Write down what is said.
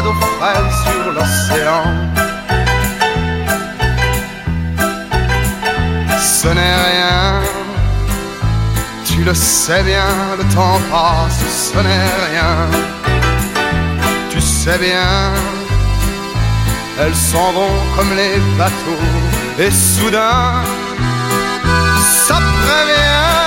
d'eau fraîche sur l'océan. Ce n'est rien, tu le sais bien, le temps passe, ce n'est rien. Tu sais bien, elles s'en vont comme les bateaux, et soudain, ça prévient.